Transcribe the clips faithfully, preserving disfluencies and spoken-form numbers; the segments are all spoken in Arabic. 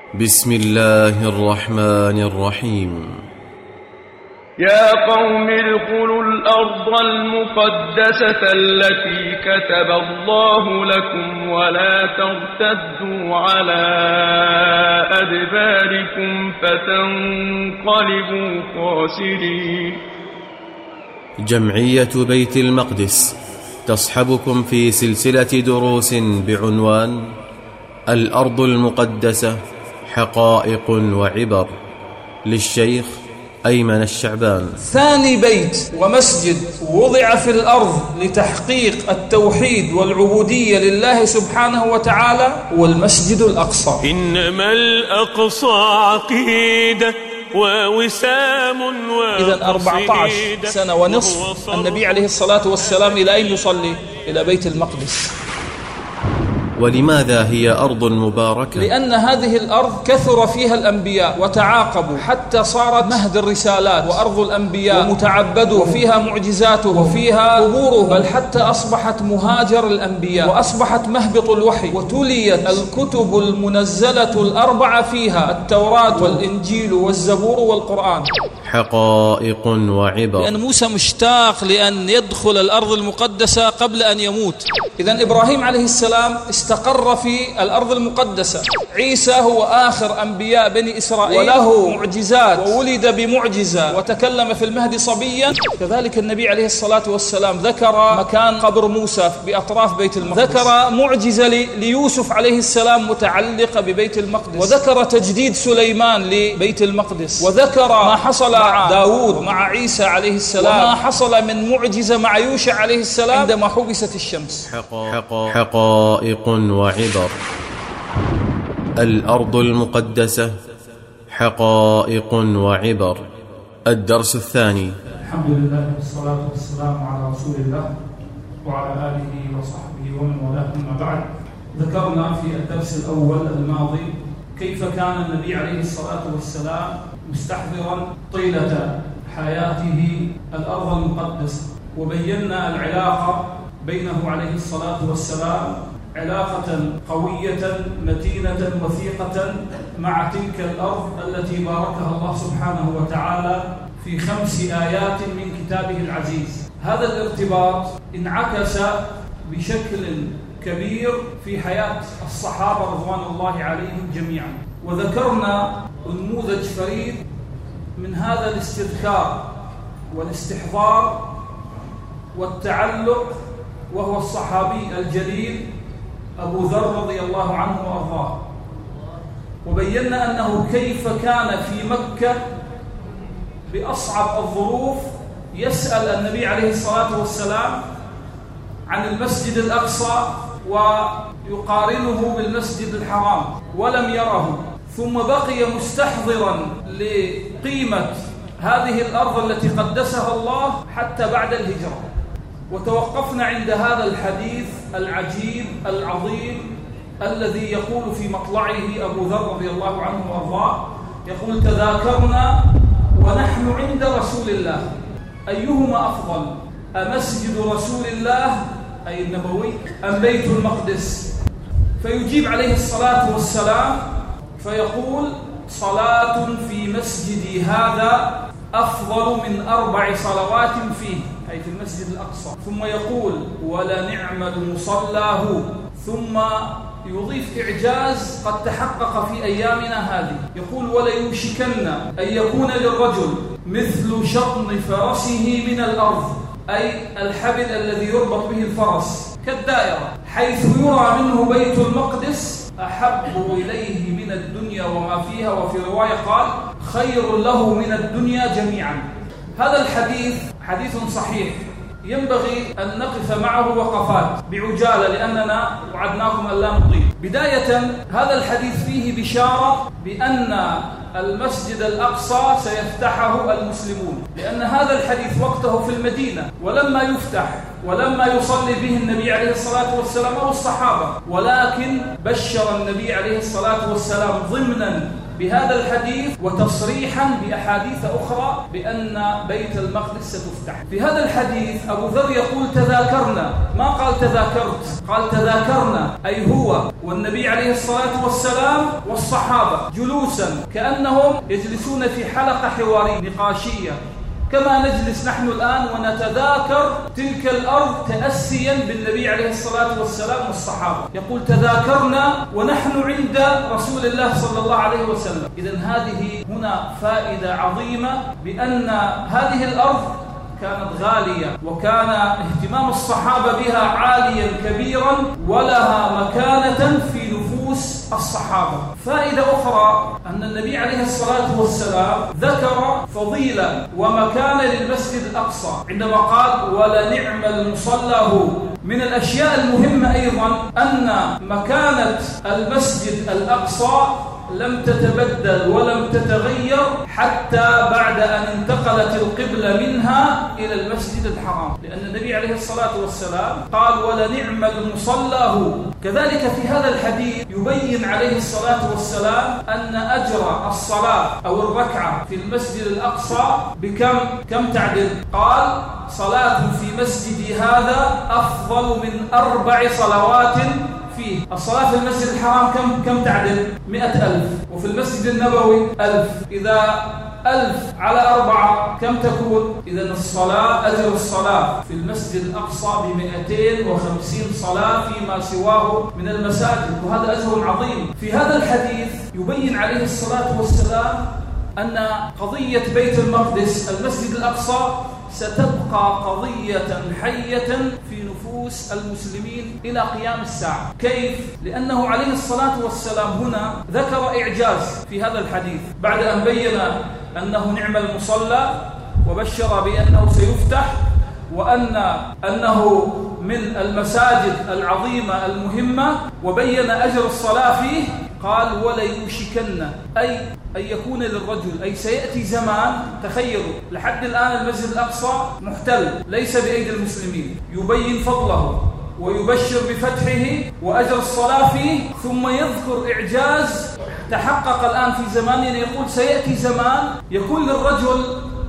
بسم الله الرحمن الرحيم. يا قوم ادخلوا الأرض المقدسة التي كتب الله لكم ولا ترتدوا على أدباركم فتنقلبوا خاسرين. جمعية بيت المقدس تصحبكم في سلسلة دروس بعنوان الأرض المقدسة حقائق وعبر للشيخ أيمن الشعبان. ثاني بيت ومسجد وضع في الأرض لتحقيق التوحيد والعبودية لله سبحانه وتعالى هو المسجد الأقصى. إنما الأقصى عقيدة ووسام وقصيدة. إذن أربعة عشر سنة ونصف النبي عليه الصلاة والسلام إلى أين يصلي؟ إلى بيت المقدس. ولماذا هي أرض مباركة؟ لأن هذه الأرض كثر فيها الأنبياء وتعاقبوا حتى صارت مهد الرسالات وأرض الأنبياء ومتعبدوا وفيها معجزاته وفيها قبوره، بل حتى أصبحت مهاجر الأنبياء وأصبحت مهبط الوحي، وتليت الكتب المنزلة الأربعة فيها التوراة والإنجيل والزبور والقرآن. حقائق وعبر. لأن موسى مشتاق لأن يدخل الأرض المقدسة قبل أن يموت. إذن إبراهيم عليه السلام استقر في الأرض المقدسة. عيسى هو آخر أنبياء بني إسرائيل وله معجزات وولد بمعجزة وتكلم في المهد صبيا. كذلك النبي عليه الصلاة والسلام ذكر مكان قبر موسى بأطراف بيت المقدس، ذكر معجزة ليوسف عليه السلام متعلقة ببيت المقدس، وذكر تجديد سليمان لبيت المقدس، وذكر ما حصل مع داود مع عيسى عليه السلام، وما حصل من معجزة مع يوشع عليه السلام عندما حبست الشمس. حقائق وعبر. الأرض المقدسة حقائق وعبر. الدرس الثاني. الحمد لله والصلاة والسلام على رسول الله وعلى آله وصحبه ومن والاه. أما بعد، ذكرنا في الدرس الأول الماضي كيف كان النبي عليه الصلاة والسلام مستحضرا طيلة حياته الأرض المقدسة، وبينا العلاقة بينه عليه الصلاة والسلام علاقة قوية متينة وثيقة مع تلك الأرض التي باركها الله سبحانه وتعالى في خمس آيات من كتابه العزيز. هذا الارتباط انعكس بشكل كبير في حياة الصحابة رضوان الله عليهم جميعا، وذكرنا نموذج فريد من هذا الاستذكار والاستحضار والتعلق، وهو الصحابي الجليل أبو ذر رضي الله عنه وأرضاه. وبينا أنه كيف كان في مكة بأصعب الظروف يسأل النبي عليه الصلاة والسلام عن المسجد الأقصى ويقارنه بالمسجد الحرام ولم يره، ثم بقي مستحضرا لقيمة هذه الأرض التي قدسها الله حتى بعد الهجرة. وتوقفنا عند هذا الحديث العجيب العظيم الذي يقول في مطلعه أبو ذر رضي الله عنه وأرضاه، يقول: تذاكرنا ونحن عند رسول الله أيهما أفضل، أمسجد رسول الله أي النبوي أم بيت المقدس؟ فيجيب عليه الصلاة والسلام فيقول: صلاة في مسجدي هذا أفضل من أربع صلوات فيه، أي في المسجد الأقصى. ثم يقول: ولنعم المصلاه. ثم يضيف إعجاز قد تحقق في أيامنا هذه، يقول: وليوشكن أن يكون للرجل مثل شطن فرسه من الأرض، أي الحبل الذي يربط به الفرس كالدائرة، حيث يرى منه بيت المقدس أحب إليه من الدنيا وما فيها، وفي رواية قال: خير له من الدنيا جميعا. هذا الحديث حديث صحيح ينبغي أن نقف معه وقفات بعجالة لأننا وعدناكم أن لا نطيل. بداية، هذا الحديث فيه بشارة بأن المسجد الأقصى سيفتحه المسلمون، لأن هذا الحديث وقته في المدينة ولما يفتح ولما يصلي به النبي عليه الصلاة والسلام أو الصحابة، ولكن بشر النبي عليه الصلاة والسلام ضمنا بهذا الحديث وتصريحا بأحاديث أخرى بأن بيت المقدس ستفتح. في هذا الحديث أبو ذر يقول تذاكرنا، ما قال تذاكرت، قال تذاكرنا، أي هو والنبي عليه الصلاة والسلام والصحابة جلوسا كأنهم يجلسون في حلقة حوارية نقاشية كما نجلس نحن الآن ونتذاكر تلك الأرض تأسيا بالنبي عليه الصلاة والسلام والصحابة. يقول تذاكرنا ونحن عند رسول الله صلى الله عليه وسلم. إذن هذه هنا فائدة عظيمة بأن هذه الأرض كانت غالية وكان اهتمام الصحابة بها عاليا كبيرا ولها مكانة في نفوس الصحابة. فائدة أخرى أن النبي عليه الصلاة والسلام ذكر فضيلة ومكانة للمسجد الأقصى عندما قال ولنعم المصلى هو. من الأشياء المهمة أيضا أن مكانة المسجد الأقصى لم تتبدل ولم تتغير حتى بعد أن انتقلت القبلة منها إلى المسجد الحرام، لأن النبي عليه الصلاة والسلام قال ولنعم المصلى هو. كذلك في هذا الحديث يبين عليه الصلاة والسلام أن أجر الصلاة أو الركعة في المسجد الأقصى بكم كم تعدل؟ قال صلاة في مسجدي هذا أفضل من أربع صلوات فيه. الصلاة في المسجد الحرام كم كم تعدل؟ مئة ألف، وفي المسجد النبوي ألف. إذا ألف على أربعة كم تكون؟ إذا الصلاة أجر الصلاة في المسجد الأقصى بمئتين وخمسين صلاة فيما سواه من المساجد، وهذا أجر عظيم. في هذا الحديث يبين عليه الصلاة والسلام أن قضية بيت المقدس المسجد الأقصى ستبقى قضية حية في نفوس المسلمين إلى قيام الساعة. كيف؟ لأنه عليه الصلاة والسلام هنا ذكر إعجاز في هذا الحديث بعد أن بين أنه نعم المصلى وبشر بأنه سيفتح وأن أنه من المساجد العظيمة المهمة وبين أجر الصلاة فيه. قال ولا يوشكن أي أن يكون للرجل، أي سيأتي زمان، تخيلوا لحد الآن المسجد الأقصى محتل ليس بأيدي المسلمين، يبين فضله ويبشر بفتحه وأجر الصلاة فيه، ثم يذكر إعجاز تحقق الآن في زماننا. يقول سيأتي زمان يكون للرجل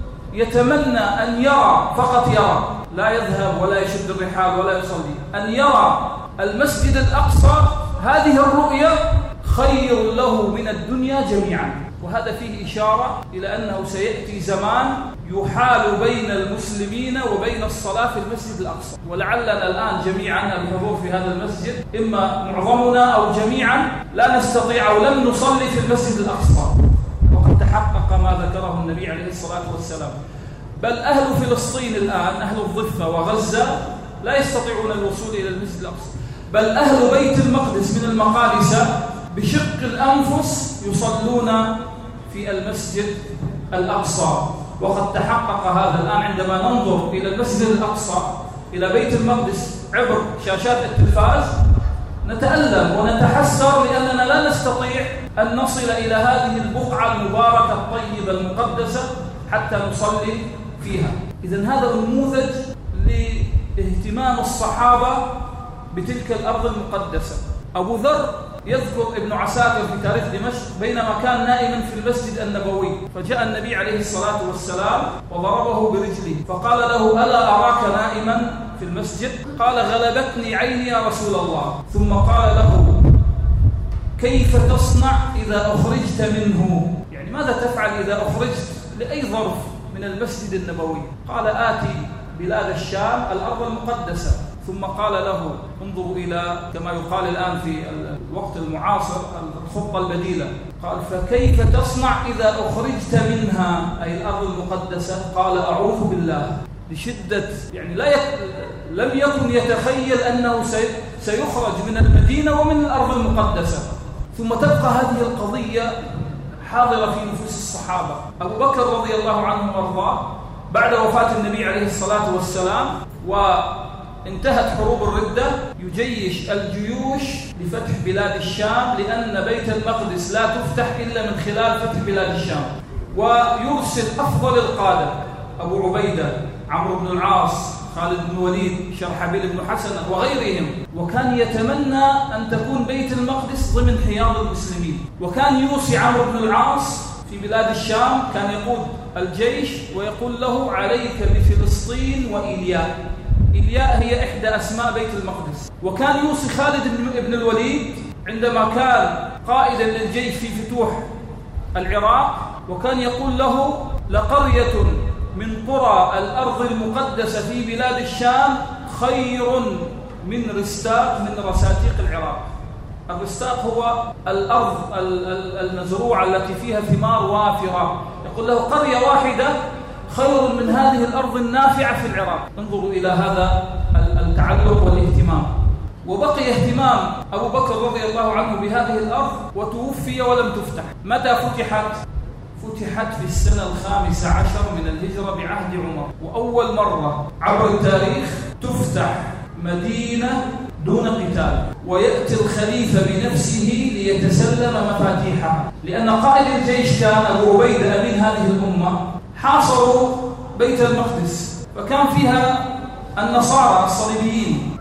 يتمنى أن يرى، فقط يرى، لا يذهب ولا يشد الرحال ولا يصلي، أن يرى المسجد الأقصى. هذه الرؤية خير له من الدنيا جميعا. وهذا فيه إشارة إلى أنه سيأتي زمان يحال بين المسلمين وبين الصلاة في المسجد الأقصى. ولعلنا الآن جميعا الحضور في هذا المسجد إما معظمنا أو جميعا لا نستطيع أو لم نصلي في المسجد الأقصى، وقد تحقق ما ذكره النبي عليه الصلاة والسلام. بل أهل فلسطين الآن، أهل الضفة وغزة، لا يستطيعون الوصول إلى المسجد الأقصى. بل أهل بيت المقدس من المقادسة بشق الأنفس يصلون في المسجد الأقصى. وقد تحقق هذا الآن عندما ننظر إلى المسجد الأقصى إلى بيت المقدس عبر شاشات التلفاز نتألم ونتحسر لأننا لا نستطيع أن نصل إلى هذه البقعة المباركة الطيبة المقدسة حتى نصلي فيها. إذن هذا نموذج لاهتمام الصحابة بتلك الأرض المقدسة. أبو ذر يذكر ابن عساكر في تاريخ دمشق بينما كان نائما في المسجد النبوي، فجاء النبي عليه الصلاة والسلام وضربه برجله فقال له ألا أراك نائما في المسجد؟ قال غلبتني عيني يا رسول الله. ثم قال له كيف تصنع إذا أخرجت منه؟ يعني ماذا تفعل إذا أخرجت لأي ظرف من المسجد النبوي؟ قال آتي بلاد الشام الأرض المقدسة. ثم قال له انظروا إلى كما يقال الآن في الوقت المعاصر الخطة البديلة. قال فكيف تصنع إذا أخرجت منها أي الأرض المقدسة؟ قال أعوذ بالله، بشدة يعني لا يك... لم يكن يتخيل أنه سي... سيخرج من المدينة ومن الأرض المقدسة. ثم تبقى هذه القضية حاضرة في نفوس الصحابة. أبو بكر رضي الله عنه وارضاه بعد وفاة النبي عليه الصلاة والسلام وانتهت حروب الردة يجيش الجيوش لفتح بلاد الشام، لأن بيت المقدس لا تفتح إلا من خلال فتح بلاد الشام، ويرسل أفضل القادة أبو عبيدة، عمرو بن العاص، خالد بن وليد، شرحبيل بن حسن وغيرهم. وكان يتمنى أن تكون بيت المقدس المقدس ضمن حياض المسلمين. وكان يوصي عمرو بن العاص في بلاد الشام، كان يقود الجيش ويقول له عليك بفلسطين وإيلياء. إيلياء هي إحدى أسماء بيت المقدس. وكان يوصي خالد بن الوليد عندما كان قائدا للجيش في فتوح العراق، وكان يقول له لقرية من قرى الأرض المقدسة في بلاد الشام خير من رستاق من رساتيق العراق. الرستاق هو الأرض المزروعة التي فيها ثمار وافرة. يقول له قرية واحدة خير من هذه الأرض النافعة في العراق. انظروا إلى هذا التعلق والاهتمام. وبقي اهتمام أبو بكر رضي الله عنه بهذه الأرض وتوفي ولم تفتح. متى فتحت؟ فتحت في السنة الخامسة عشر من الهجرة بعهد عمر. وأول مرة عبر التاريخ تفتح مدينة دون قتال، ويأتي الخليفة بنفسه ليتسلم مفاتيحها، لأن قائد الجيش كان أبو عبيدة أمين هذه الأمة. حاصروا بيت المقدس، فكان فيها النصارى الصليبيين.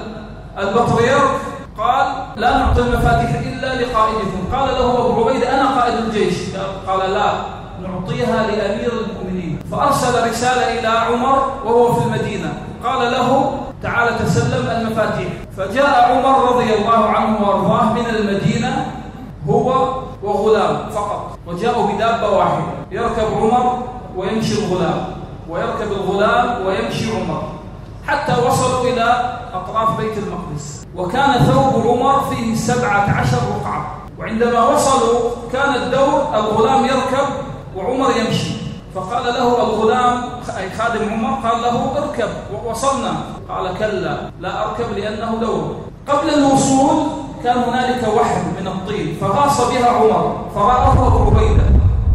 البطريرك قال لا نعطي المفاتيح إلا لقائدكم. قال له أبو عبيدة أنا قائد الجيش. قال لا، نعطيها لأمير المؤمنين. فأرسل رسالة إلى عمر وهو في المدينة، قال له تعال تسلم المفاتيح. فجاء عمر رضي الله عنه وارضاه من المدينة هو وغلام فقط، وجاءوا بدابة واحدة، يركب عمر ويمشي الغلام، ويركب الغلام ويمشي عمر، حتى وصلوا إلى أطراف بيت المقدس. وكان ثوب عمر فيه سبعة عشر رقعة. وعندما وصلوا كان الدور الغلام يركب وعمر يمشي. فقال له الغلام أي خادم عمر، قال له اركب ووصلنا. قال كلا لا أركب لأنه دور. قبل الوصول كان هنالك وحل من الطين فغاص بها عمر، فرآه أبو عبيدة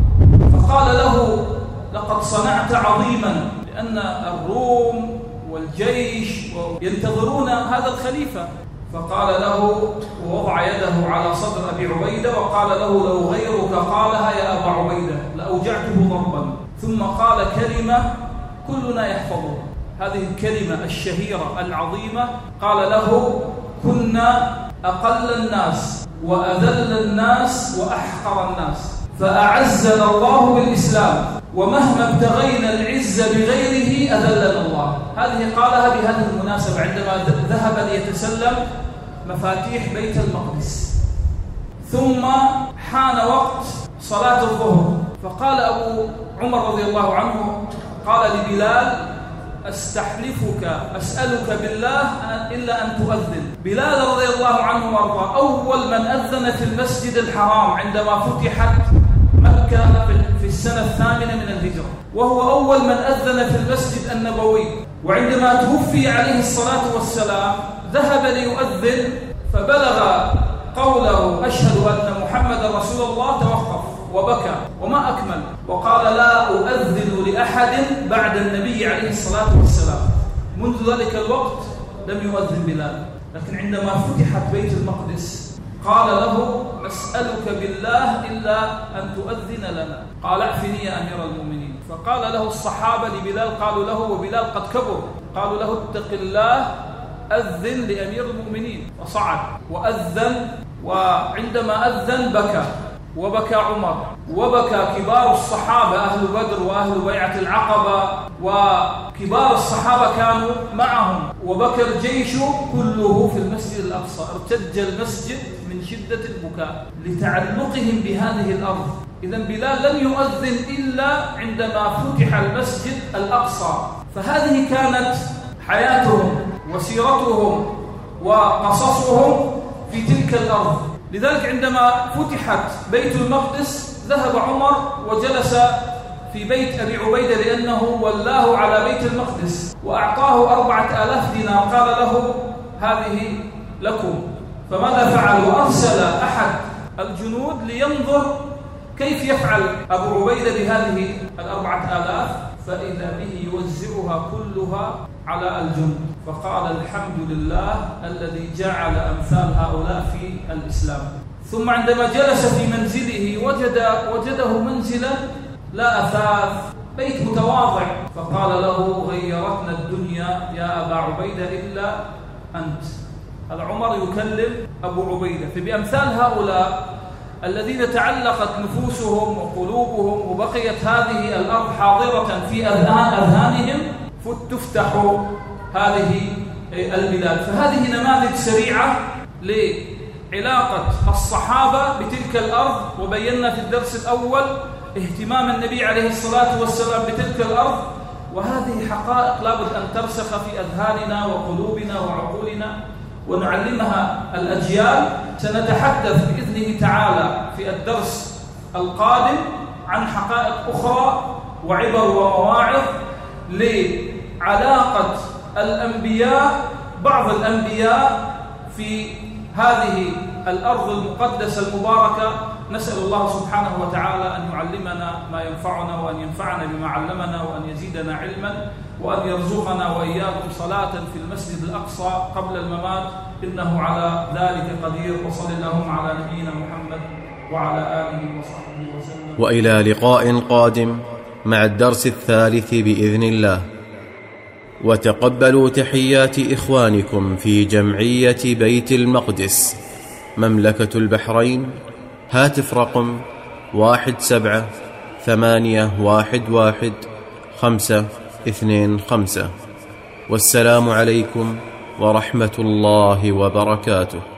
فقال له لقد صنعت عظيما، لأن الروم والجيش ينتظرون هذا الخليفة. فقال له ووضع يده على صدر أبي عبيدة وقال له لو غيرك قالها يا أبا عبيدة لأوجعته ضربا. ثم قال كلمة كلنا يحفظها، هذه الكلمة الشهيرة العظيمة. قال له كنا أقل الناس وأذل الناس وأحقر الناس، فأعزنا الله بالإسلام، ومهما ابتغينا العزة بغيره أذلنا الله. هذه قالها بهذه المناسبة عندما ذهب ليتسلم مفاتيح بيت المقدس. ثم حان وقت صلاة الظهر، فقال أبو عمر رضي الله عنه قال لبلال أستحلفك أسألك بالله إلا أن تؤذن. بلال رضي الله عنه وارضاه أول من أذن في المسجد الحرام عندما فتحت مكة في السنة الثامنة من الهجرة، وهو أول من أذن في المسجد النبوي. وعندما توفي عليه الصلاة والسلام ذهب ليؤذن، فبلغ قوله أشهد أن محمد رسول الله توقف وبكى وما أكمل، وقال لا أؤذن لأحد بعد النبي عليه الصلاة والسلام. منذ ذلك الوقت لم يؤذن بلال. لكن عندما فتحت بيت المقدس قال له أسألك بالله إلا أن تؤذن لنا. قال اعفني يا أمير المؤمنين. فقال له الصحابة لبلال، قالوا له وبلال قد كبر، قالوا له اتق الله أذن لأمير المؤمنين. فصعد وأذن، وعندما أذن بكى، وبكى عمر، وبكى كبار الصحابة أهل بدر وأهل بيعة العقبة، وكبار الصحابة كانوا معهم، وبكى الجيش كله في المسجد الأقصى. ارتج المسجد من شدة البكاء لتعلقهم بهذه الأرض. إذن بلال لم يؤذن إلا عندما فتح المسجد الأقصى. فهذه كانت حياتهم وسيرتهم وقصصهم في تلك الأرض. لذلك عندما فتحت بيت المقدس ذهب عمر وجلس في بيت أبي عبيدة لأنه ولاه على بيت المقدس، وأعطاه أربعة آلاف دينار. قال له هذه لكم. فماذا فعل؟ وأرسل أحد الجنود لينظر كيف يفعل أبو عبيدة بهذه الأربعة آلاف، فإذا به يوزعها كلها على الجند. فقال الحمد لله الذي جعل أمثال هؤلاء في الإسلام. ثم عندما جلس في منزله وجد وجده منزلا لا أثاث، بيت متواضع. فقال له غيرتنا الدنيا يا أبا عبيدة إلا أنت. عمر يكلم أبو عبيدة. فبأمثال هؤلاء الذين تعلقت نفوسهم وقلوبهم وبقيت هذه الأرض حاضرة في أذهان أذهانهم فتفتح هذه البلاد. فهذه نماذج سريعة لعلاقة الصحابة بتلك الأرض، وبينا في الدرس الأول اهتمام النبي عليه الصلاة والسلام بتلك الأرض، وهذه حقائق لابد أن ترسخ في أذهاننا وقلوبنا وعقولنا ونعلمها الأجيال. سنتحدث بإذنه تعالى في الدرس القادم عن حقائق أخرى وعبر ومواعظ لعلاقة الأنبياء، بعض الأنبياء في هذه الأرض المقدسة المباركة. نسأل الله سبحانه وتعالى أن يعلمنا ما ينفعنا وأن ينفعنا بما علمنا وأن يزيدنا علما وأن يرزقنا وإياكم صلاة في المسجد الأقصى قبل الممات، إنه على ذلك قدير. وصلى اللهم على نبينا محمد وعلى آله وصحبه وسلم. وإلى لقاء قادم مع الدرس الثالث بإذن الله. وتقبلوا تحيات إخوانكم في جمعية بيت المقدس مملكة البحرين. هاتف رقم واحد سبعة ثمانية واحد واحد خمسة اثنين خمسة. والسلام عليكم ورحمة الله وبركاته.